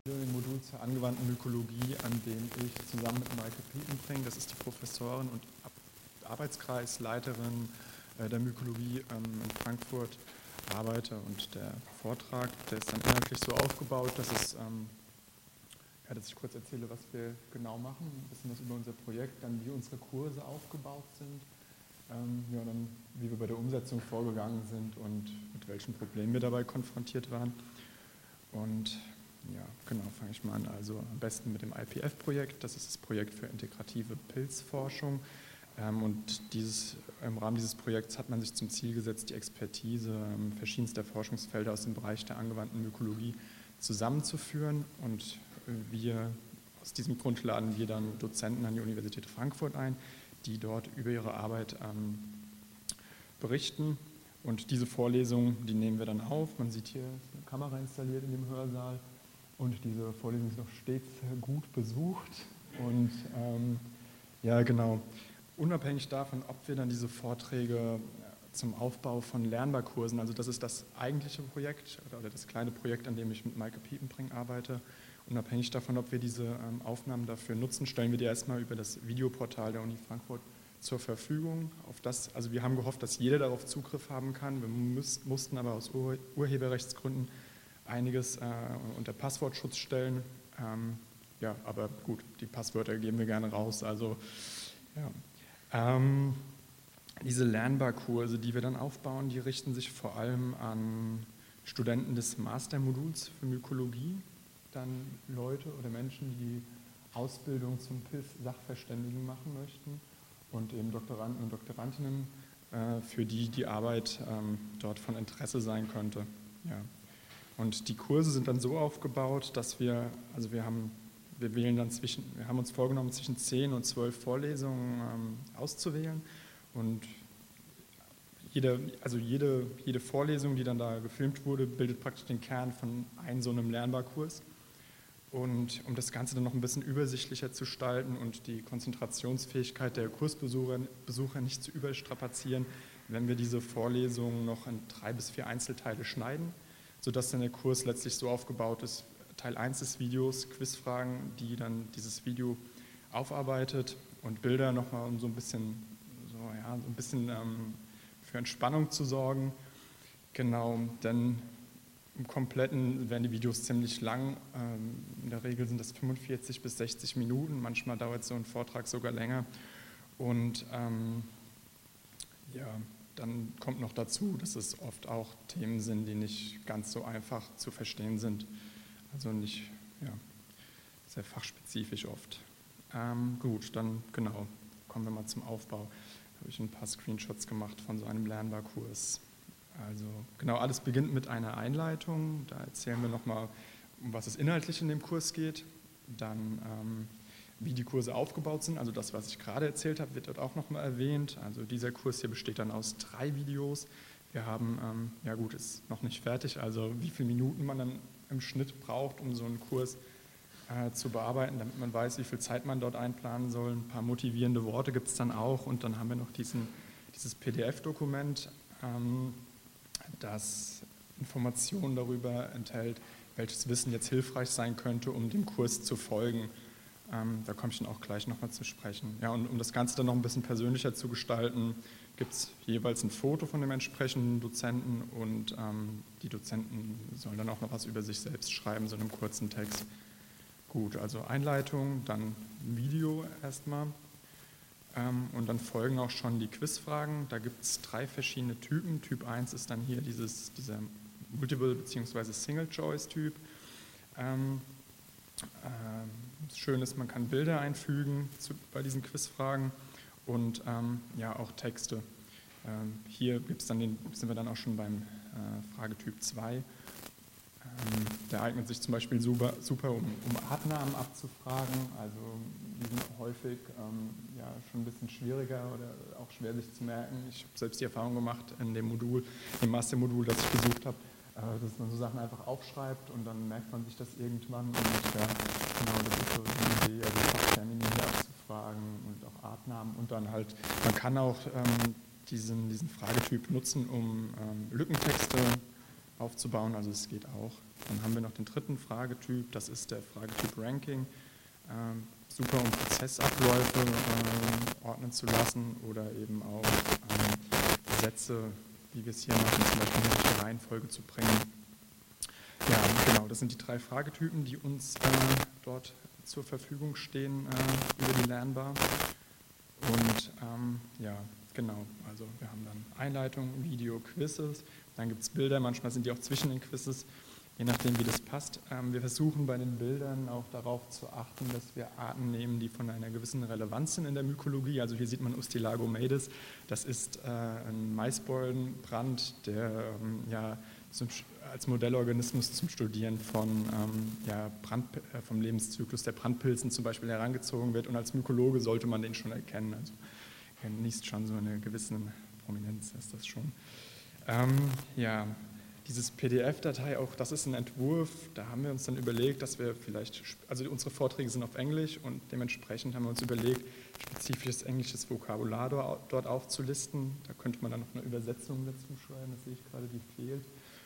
Im Modul zur angewandten Mykologie, an dem ich zusammen mit Maike Piepenbring, das ist die Professorin und Arbeitskreisleiterin der Mykologie in Frankfurt, arbeite. Und der Vortrag, der ist dann inhaltlich so aufgebaut, dass dass ich kurz erzähle, was wir genau machen, ein bisschen was über unser Projekt, dann wie unsere Kurse aufgebaut sind, dann wie wir bei der Umsetzung vorgegangen sind und mit welchen Problemen wir dabei konfrontiert waren. Und ja, genau, fange ich mal an. Also am besten mit dem IPF-Projekt. Das ist das Projekt für integrative Pilzforschung. Und im Rahmen dieses Projekts hat man sich zum Ziel gesetzt, die Expertise verschiedenster Forschungsfelder aus dem Bereich der angewandten Mykologie zusammenzuführen. Und aus diesem Grund laden wir dann Dozenten an die Universität Frankfurt ein, die dort über ihre Arbeit berichten. Und diese Vorlesung, die nehmen wir dann auf. Man sieht hier eine Kamera installiert in dem Hörsaal. Und diese Vorlesung ist noch stets gut besucht. Und genau, unabhängig davon, ob wir dann diese Vorträge zum Aufbau von Lernbarkursen, also das ist das eigentliche Projekt oder das kleine Projekt, an dem ich mit Maike Piepenbring arbeite, unabhängig davon, ob wir diese Aufnahmen dafür nutzen, stellen wir die erstmal über das Videoportal der Uni Frankfurt zur Verfügung. Also wir haben gehofft, dass jeder darauf Zugriff haben kann. Wir mussten aber aus Urheberrechtsgründen einiges unter Passwortschutz stellen. Aber gut, die Passwörter geben wir gerne raus. Also, diese Lernbarkurse, die wir dann aufbauen, die richten sich vor allem an Studenten des Mastermoduls für Mykologie, dann Leute oder Menschen, die Ausbildung zum PIF-Sachverständigen machen möchten und eben Doktoranden und Doktorandinnen, für die Arbeit dort von Interesse sein könnte. Ja. Und die Kurse sind dann so aufgebaut, dass wir haben uns vorgenommen, zwischen 10 und 12 Vorlesungen auszuwählen. Und jede Vorlesung, die dann da gefilmt wurde, bildet praktisch den Kern von so einem Lernbarkurs. Und um das Ganze dann noch ein bisschen übersichtlicher zu gestalten und die Konzentrationsfähigkeit der Kursbesucher nicht zu überstrapazieren, wenn wir diese Vorlesungen noch in 3 bis 4 Einzelteile schneiden, sodass dann der Kurs letztlich so aufgebaut ist: Teil 1 des Videos, Quizfragen, die dann dieses Video aufarbeitet, und Bilder nochmal, um so ein bisschen für Entspannung zu sorgen. Genau, denn im Kompletten werden die Videos ziemlich lang. In der Regel sind das 45 bis 60 Minuten, manchmal dauert so ein Vortrag sogar länger. Und dann kommt noch dazu, dass es oft auch Themen sind, die nicht ganz so einfach zu verstehen sind. Also nicht sehr fachspezifisch oft. Gut, dann genau, kommen wir mal zum Aufbau. Da habe ich ein paar Screenshots gemacht von so einem Lernbarkurs. Also genau, alles beginnt mit einer Einleitung. Da erzählen wir nochmal, um was es inhaltlich in dem Kurs geht. Dann wie die Kurse aufgebaut sind. Also das, was ich gerade erzählt habe, wird dort auch nochmal erwähnt. Also dieser Kurs hier besteht dann aus 3 Videos. Wir haben, ist noch nicht fertig, also wie viele Minuten man dann im Schnitt braucht, um so einen Kurs zu bearbeiten, damit man weiß, wie viel Zeit man dort einplanen soll. Ein paar motivierende Worte gibt es dann auch, und dann haben wir noch dieses PDF-Dokument, das Informationen darüber enthält, welches Wissen jetzt hilfreich sein könnte, um dem Kurs zu folgen. Da komme ich dann auch gleich nochmal zu sprechen. Ja, und um das Ganze dann noch ein bisschen persönlicher zu gestalten, gibt es jeweils ein Foto von dem entsprechenden Dozenten, und die Dozenten sollen dann auch noch was über sich selbst schreiben, so in einem kurzen Text. Gut, also Einleitung, dann Video erstmal, und dann folgen auch schon die Quizfragen. Da gibt es 3 verschiedene Typen. Typ 1 ist dann hier dieser Multiple- bzw. Single-Choice-Typ. Schön ist, man kann Bilder einfügen bei diesen Quizfragen und auch Texte. Hier sind wir dann auch schon beim Fragetyp 2. Der eignet sich zum Beispiel super um Artnamen abzufragen. Also die sind häufig schon ein bisschen schwieriger oder auch schwer sich zu merken. Ich habe selbst die Erfahrung gemacht in dem Mastermodul, das ich besucht habe, dass man so Sachen einfach aufschreibt und dann merkt man sich das irgendwann. Und das ist so die Idee, also Fachtermini hier abzufragen und auch Artnamen. Und dann halt, man kann auch diesen Fragetyp nutzen, um Lückentexte aufzubauen, also es geht auch. Dann haben wir noch den dritten Fragetyp, das ist der Fragetyp Ranking. Super, um Prozessabläufe ordnen zu lassen oder eben auch Sätze, wie wir es hier machen, zum Beispiel in die Reihenfolge zu bringen. Ja, genau, das sind die 3 Fragetypen, die uns dort zur Verfügung stehen über die Lernbar. Und ja, genau, also wir haben dann Einleitung, Video, Quizzes, dann gibt es Bilder, manchmal sind die auch zwischen den Quizzes, je nachdem wie das passt. Wir versuchen bei den Bildern auch darauf zu achten, dass wir Arten nehmen, die von einer gewissen Relevanz sind in der Mykologie. Also hier sieht man Ustilago maedis, das ist ein Maisbollenbrand, der ja, als Modellorganismus zum Studieren von, vom Lebenszyklus der Brandpilzen zum Beispiel herangezogen wird, und als Mykologe sollte man den schon erkennen. Also er genießt schon so eine gewisse Prominenz, ist das schon. Ja, dieses PDF-Datei, auch das ist ein Entwurf, da haben wir uns dann überlegt, dass wir vielleicht, also unsere Vorträge sind auf Englisch und dementsprechend haben wir uns überlegt, spezifisches englisches Vokabular dort aufzulisten. Da könnte man dann noch eine Übersetzung dazu schreiben, das sehe ich gerade, die fehlt.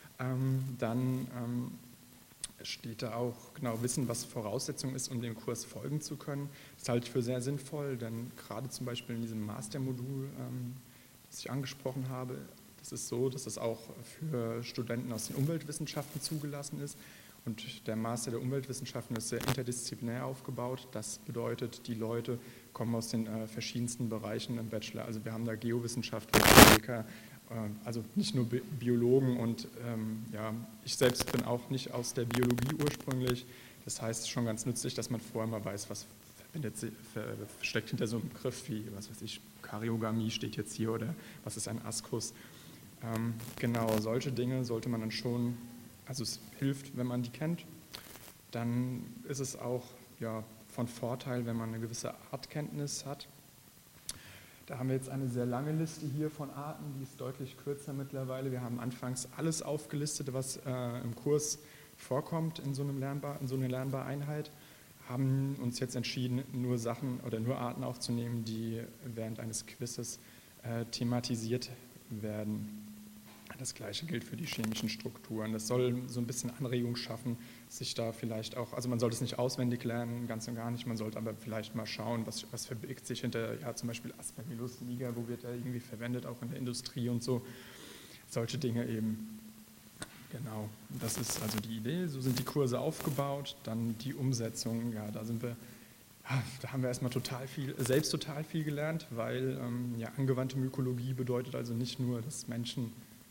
Dann steht da auch genau Wissen, was Voraussetzung ist, um dem Kurs folgen zu können. Das halte ich für sehr sinnvoll, denn gerade zum Beispiel in diesem Mastermodul, das ich angesprochen habe, das ist so, dass es auch für Studenten aus den Umweltwissenschaften zugelassen ist. Und der Master der Umweltwissenschaften ist sehr interdisziplinär aufgebaut. Das bedeutet, die Leute kommen aus den verschiedensten Bereichen im Bachelor. Also wir haben da Geowissenschaftler, Physiker, also nicht nur Biologen, und ja, ich selbst bin auch nicht aus der Biologie ursprünglich. Das heißt, es ist schon ganz nützlich, dass man vorher mal weiß, was steckt hinter so einem Begriff wie, was weiß ich, Karyogamie steht jetzt hier, oder was ist ein Askus. Genau, solche Dinge sollte man dann schon, also es hilft, wenn man die kennt. Dann ist es auch ja, von Vorteil, wenn man eine gewisse Artkenntnis hat. Da haben wir jetzt eine sehr lange Liste hier von Arten, die ist deutlich kürzer mittlerweile. Wir haben anfangs alles aufgelistet, was im Kurs vorkommt in so einer Lernbareinheit, haben uns jetzt entschieden, nur Sachen oder nur Arten aufzunehmen, die während eines Quizzes thematisiert werden. Das Gleiche gilt für die chemischen Strukturen. Das soll so ein bisschen Anregung schaffen, sich da vielleicht auch, also man sollte es nicht auswendig lernen, ganz und gar nicht, man sollte aber vielleicht mal schauen, was verbirgt sich hinter, ja zum Beispiel Aspergillus niger, wo wird er irgendwie verwendet, auch in der Industrie und so, solche Dinge eben. Genau, das ist also die Idee, so sind die Kurse aufgebaut, dann die Umsetzung, ja, da haben wir erstmal total viel gelernt, weil ja, angewandte Mykologie bedeutet also nicht nur, dass Menschen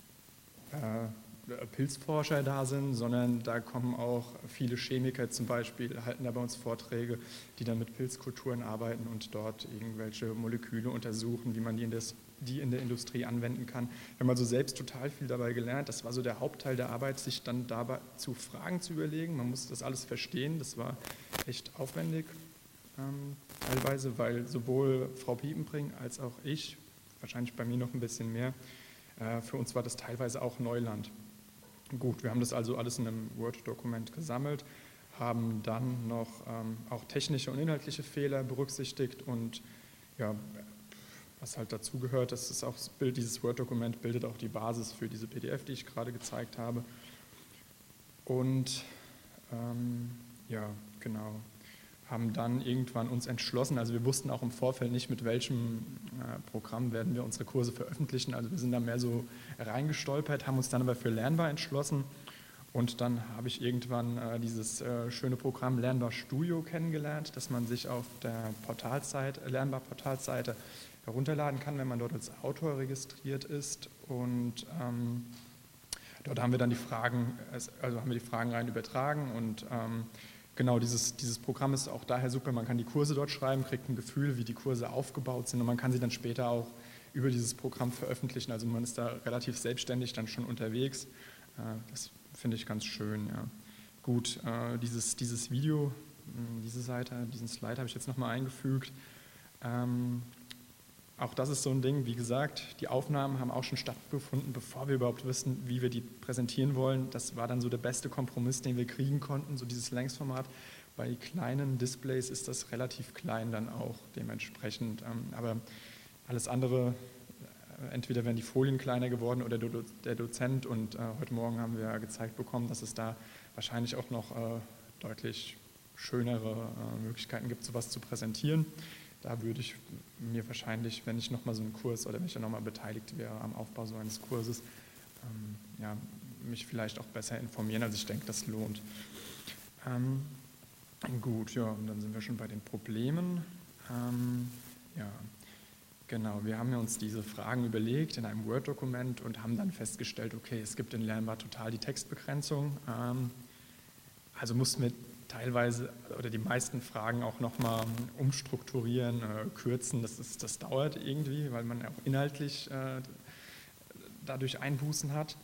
Pilzforscher da sind, sondern da kommen auch viele Chemiker zum Beispiel, halten da bei uns Vorträge, die dann mit Pilzkulturen arbeiten und dort irgendwelche Moleküle untersuchen, wie man die in der Industrie anwenden kann. Wir haben also selbst total viel dabei gelernt. Das war so der Hauptteil der Arbeit, sich dann dabei zu Fragen zu überlegen. Man musste das alles verstehen. Das war echt aufwendig teilweise, weil sowohl Frau Piepenbring als auch ich, wahrscheinlich bei mir noch ein bisschen mehr, für uns war das teilweise auch Neuland. Gut, wir haben das also alles in einem Word-Dokument gesammelt, haben dann noch auch technische und inhaltliche Fehler berücksichtigt und ja, was halt dazugehört, dieses Word-Dokument bildet auch die Basis für diese PDF, die ich gerade gezeigt habe. Und ja, genau, haben dann irgendwann uns entschlossen, also wir wussten auch im Vorfeld nicht, mit welchem Programm werden wir unsere Kurse veröffentlichen, also wir sind da mehr so reingestolpert, haben uns dann aber für Lernbar entschlossen, und dann habe ich irgendwann dieses schöne Programm Lernbar Studio kennengelernt, das man sich auf der Lernbar-Portalseite herunterladen kann, wenn man dort als Autor registriert ist, und dort haben wir dann die Fragen rein übertragen, und genau, dieses Programm ist auch daher super, man kann die Kurse dort schreiben, kriegt ein Gefühl, wie die Kurse aufgebaut sind, und man kann sie dann später auch über dieses Programm veröffentlichen, also man ist da relativ selbstständig dann schon unterwegs. Das finde ich ganz schön, ja. Gut, dieses Video, diese Seite, diesen Slide habe ich jetzt nochmal eingefügt. Auch das ist so ein Ding, wie gesagt, die Aufnahmen haben auch schon stattgefunden, bevor wir überhaupt wissen, wie wir die präsentieren wollen. Das war dann so der beste Kompromiss, den wir kriegen konnten, so dieses Längsformat. Bei kleinen Displays ist das relativ klein dann auch dementsprechend, aber alles andere entweder werden die Folien kleiner geworden oder der Dozent, und heute Morgen haben wir gezeigt bekommen, dass es da wahrscheinlich auch noch deutlich schönere Möglichkeiten gibt, sowas zu präsentieren. Da würde ich mir wahrscheinlich, wenn ich nochmal so einen Kurs oder wenn ich nochmal beteiligt wäre am Aufbau so eines Kurses, mich vielleicht auch besser informieren. Also ich denke, das lohnt. Gut, ja, und dann sind wir schon bei den Problemen. Ja, genau, wir haben uns diese Fragen überlegt in einem Word-Dokument und haben dann festgestellt, okay, es gibt in Lernbar total die Textbegrenzung. Also mussten wir teilweise oder die meisten Fragen auch nochmal umstrukturieren, kürzen. Das dauert irgendwie, weil man auch inhaltlich dadurch Einbußen hat.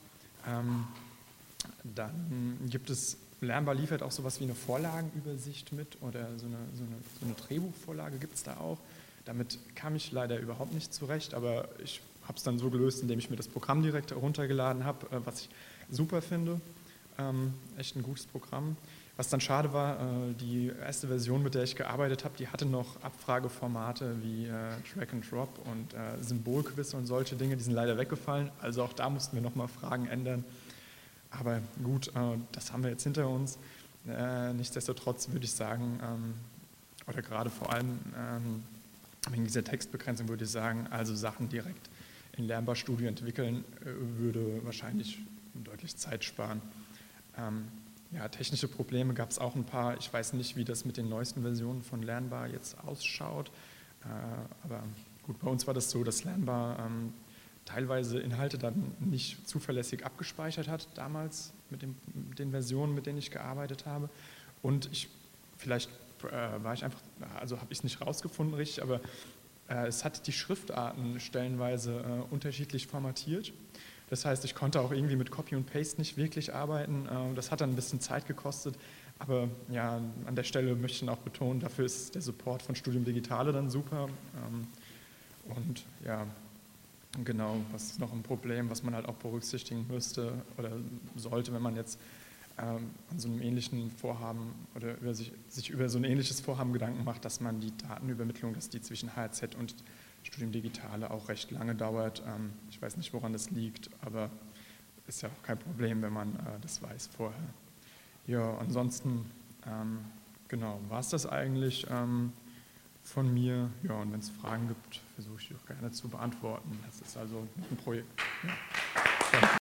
Dann gibt es, Lernbar liefert auch sowas wie eine Vorlagenübersicht mit oder so eine Drehbuchvorlage gibt es da auch. Damit kam ich leider überhaupt nicht zurecht, aber ich habe es dann so gelöst, indem ich mir das Programm direkt heruntergeladen habe, was ich super finde. Echt ein gutes Programm. Was dann schade war, die erste Version, mit der ich gearbeitet habe, die hatte noch Abfrageformate wie Drag and Drop und Symbolquizze und solche Dinge, die sind leider weggefallen. Also auch da mussten wir nochmal Fragen ändern. Aber gut, das haben wir jetzt hinter uns. Nichtsdestotrotz würde ich sagen, oder gerade vor allem wegen dieser Textbegrenzung würde ich sagen, also Sachen direkt in Lernbar Studio entwickeln, würde wahrscheinlich deutlich Zeit sparen. Ja, technische Probleme gab es auch ein paar. Ich weiß nicht, wie das mit den neuesten Versionen von Lernbar jetzt ausschaut. Aber gut, bei uns war das so, dass Lernbar teilweise Inhalte dann nicht zuverlässig abgespeichert hat, damals mit den Versionen, mit denen ich gearbeitet habe. Und vielleicht war ich einfach, also habe ich es nicht rausgefunden richtig, aber es hat die Schriftarten stellenweise unterschiedlich formatiert. Das heißt, ich konnte auch irgendwie mit Copy und Paste nicht wirklich arbeiten. Das hat dann ein bisschen Zeit gekostet. Aber ja, an der Stelle möchte ich dann auch betonen, dafür ist der Support von Studium Digitale dann super. Und ja, genau, was ist noch ein Problem, was man halt auch berücksichtigen müsste oder sollte, wenn man jetzt an so einem ähnlichen Vorhaben oder sich über so ein ähnliches Vorhaben Gedanken macht, dass man die Datenübermittlung, dass die zwischen HRZ und Studium Digitale auch recht lange dauert. Ich weiß nicht, woran das liegt, aber ist ja auch kein Problem, wenn man das weiß vorher. Ja, ansonsten, genau, war es das eigentlich von mir. Ja, und wenn es Fragen gibt, versuche ich die auch gerne zu beantworten. Das ist also ein Projekt. Ja.